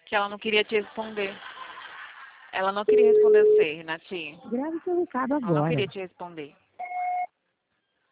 Que ela não queria te responder. Ela não queria responder você, Renatinho. Grave seu recado Ela não agora. queria te responder.